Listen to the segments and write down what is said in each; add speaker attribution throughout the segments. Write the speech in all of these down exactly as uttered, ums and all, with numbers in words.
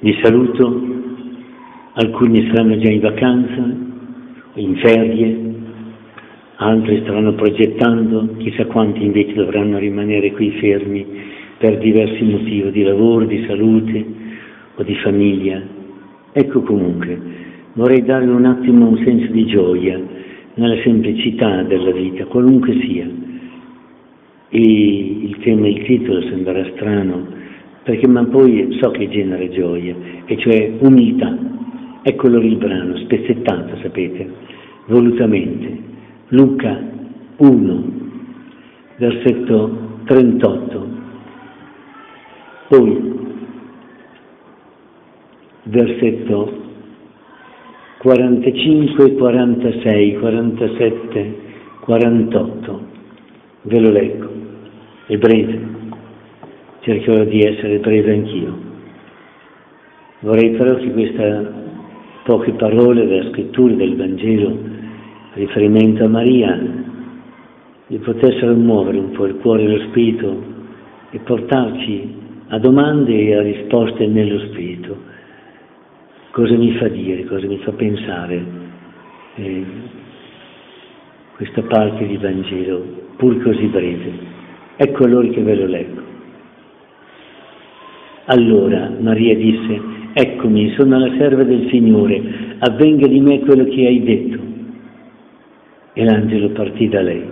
Speaker 1: Vi saluto, alcuni saranno già in vacanza, in ferie, altri staranno progettando, chissà quanti invece dovranno rimanere qui fermi per diversi motivi, di lavoro, di salute o di famiglia. Ecco, comunque, vorrei darvi un attimo un senso di gioia nella semplicità della vita, qualunque sia. E il tema, il titolo sembrerà strano, perché ma poi so che genera gioia, e cioè umiltà. Eccolo il brano, spezzettato, sapete, volutamente. Luca uno, versetto trentotto, poi versetto quarantacinque, quarantasei, quarantasette, quarantotto, ve lo leggo, è breve, cercherò di essere breve anch'io. Vorrei però che queste poche parole della scrittura del Vangelo, riferimento a Maria, gli potessero muovere un po' il cuore e lo spirito e portarci a domande e a risposte nello spirito. Cosa mi fa dire, cosa mi fa pensare eh, questa parte di Vangelo, pur così breve? Ecco allora che ve lo leggo. Allora Maria disse: eccomi, sono la serva del Signore, avvenga di me quello che hai detto. E l'angelo partì da lei.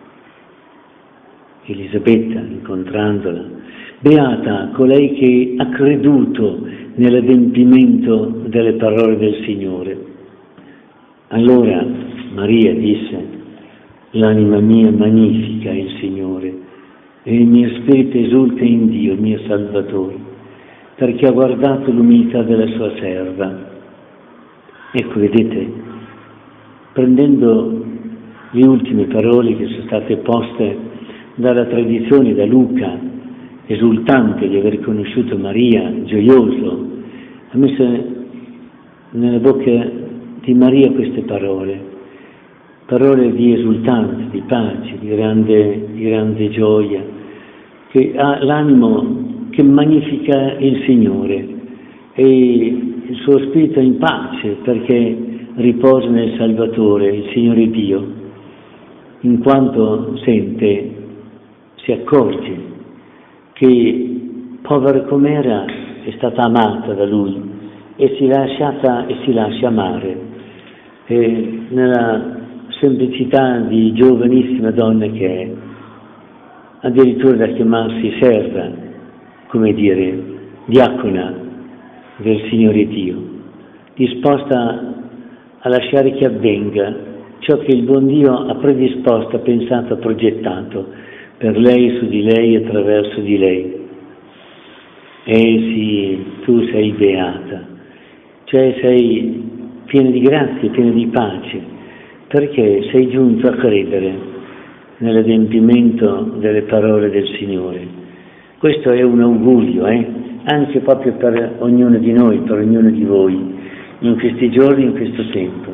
Speaker 1: Elisabetta, incontrandola: beata colei che ha creduto nell'adempimento delle parole del Signore. Allora Maria disse: l'anima mia magnifica il Signore, e il mio spirito esulta in Dio, mio Salvatore, perché ha guardato l'umiltà della sua serva. Ecco, vedete, prendendo le ultime parole che sono state poste dalla tradizione, da Luca, esultante di aver conosciuto Maria, gioioso, ha messo nella bocca di Maria queste parole, parole di esultanza, di pace, di grande, di grande gioia, che ha l'animo che magnifica il Signore e il suo spirito è in pace perché riposa nel Salvatore, il Signore Dio, in quanto sente, si accorge che povera com'era è stata amata da Lui e si, lasciata, e si lascia amare. E nella semplicità di giovanissima donna che è, addirittura da chiamarsi serva, come dire, diacona del Signore Dio, disposta a lasciare che avvenga ciò che il buon Dio ha predisposto, ha pensato, ha progettato per lei, su di lei, attraverso di lei. E sì, tu sei beata, cioè sei piena di grazia, piena di pace, perché sei giunto a credere nell'adempimento delle parole del Signore. Questo è un augurio, eh? anche proprio per ognuno di noi, per ognuno di voi, in questi giorni, in questo tempo.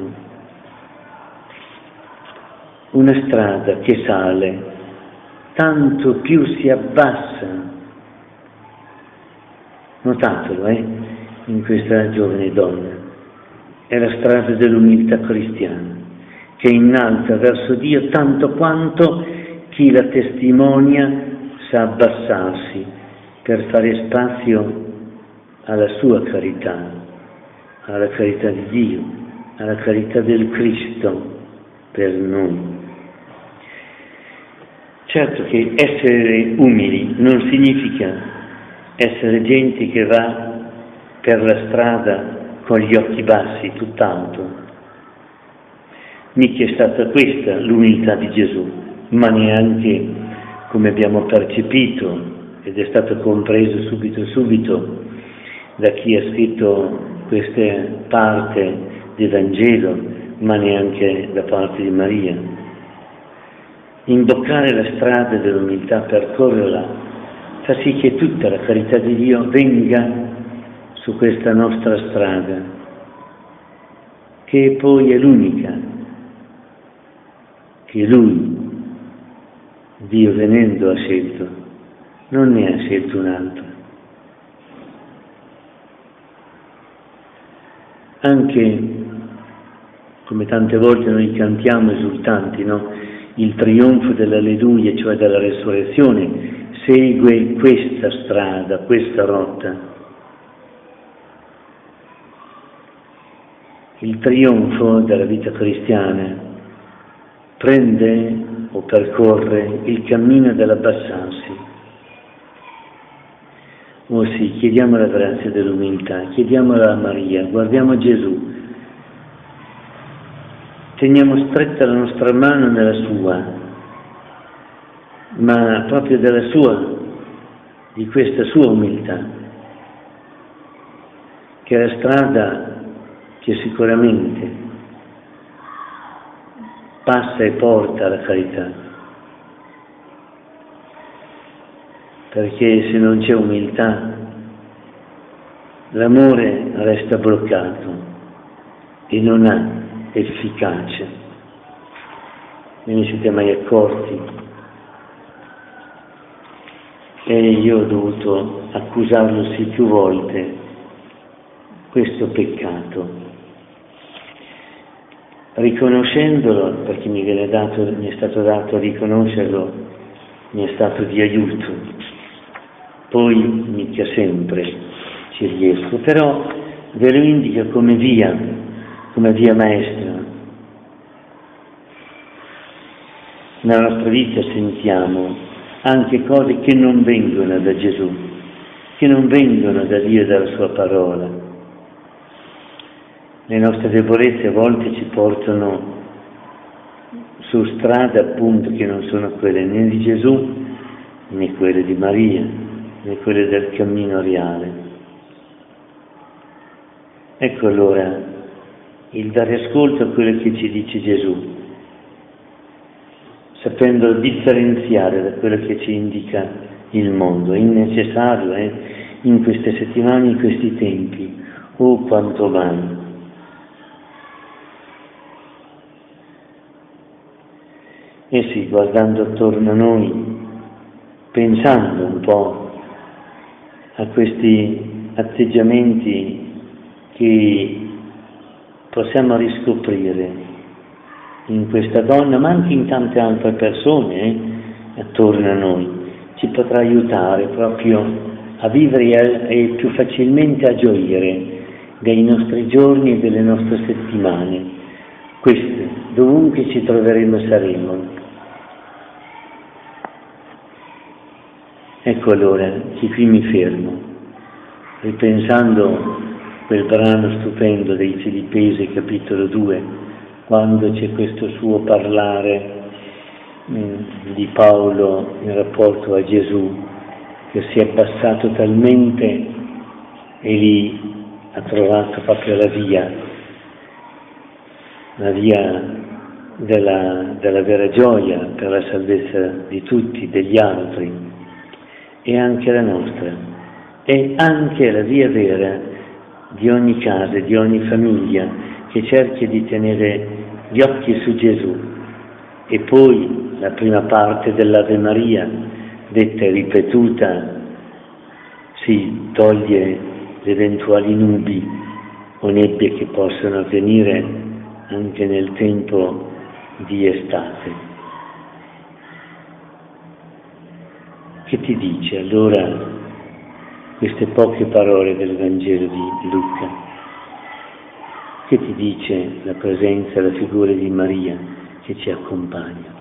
Speaker 1: Una strada che sale, tanto più si abbassa. Notatelo, eh, in questa giovane donna. È la strada dell'umiltà cristiana, che innalza verso Dio tanto quanto chi la testimonia sa abbassarsi per fare spazio alla sua carità, alla carità di Dio, alla carità del Cristo per noi. Certo che essere umili non significa essere gente che va per la strada con gli occhi bassi, tutt'altro. Mica è stata questa l'umiltà di Gesù, ma neanche, come abbiamo percepito, ed è stato compreso subito subito da chi ha scritto questa parte del Vangelo, ma neanche da parte di Maria. Imboccare la strada dell'umiltà, percorrerla, fa sì che tutta la carità di Dio venga su questa nostra strada, che poi è l'unica che Lui, Dio venendo, ha scelto, non ne ha scelto un'altra. anche, come tante volte noi cantiamo esultanti, no? Il trionfo dell'alleluia, cioè della resurrezione, segue questa strada, questa rotta. Il trionfo della vita cristiana prende o percorre il cammino dell'abbassarsi. Oh sì, chiediamo la grazia dell'umiltà, chiediamola a Maria, guardiamo Gesù, teniamo stretta la nostra mano nella sua, ma proprio della sua, di questa sua umiltà, che è la strada che sicuramente passa e porta alla carità, perché se non c'è umiltà l'amore resta bloccato e non ha efficacia. Non vi siete mai accorti? E io ho dovuto accusarlo sì più volte, questo peccato. Riconoscendolo, perché mi viene dato, mi è stato dato riconoscerlo, mi è stato di aiuto. Poi mica sempre ci riesco, però ve lo indica come via, come via maestra. Nella nostra vita sentiamo anche cose che non vengono da Gesù, che non vengono da Dio e dalla sua parola. Le nostre debolezze a volte ci portano su strade appunto che non sono quelle né di Gesù né quelle di Maria né quelle del cammino reale. Ecco allora il dare ascolto a quello che ci dice Gesù, sapendo differenziare da quello che ci indica il mondo. È necessario eh, in queste settimane, in questi tempi, oh quanto mai. E sì, guardando attorno a noi, pensando un po' a questi atteggiamenti che possiamo riscoprire in questa donna, ma anche in tante altre persone eh, attorno a noi, ci potrà aiutare proprio a vivere e, e più facilmente a gioire dei nostri giorni e delle nostre settimane. Queste, dovunque ci troveremo saremo. Ecco allora che qui mi fermo, ripensando quel brano stupendo dei Filippesi, capitolo due, quando c'è questo suo parlare mh, di Paolo in rapporto a Gesù, che si è abbassato talmente e lì ha trovato proprio la via, la via della, della vera gioia per la salvezza di tutti, degli altri, e anche la nostra, e anche la via vera di ogni casa, di ogni famiglia che cerchi di tenere gli occhi su Gesù. E poi la prima parte dell'Ave Maria, detta e ripetuta, si toglie le eventuali nubi o nebbie che possono avvenire anche nel tempo di estate. Che ti dice allora queste poche parole del Vangelo di Luca? Che ti dice la presenza e la figura di Maria che ci accompagna?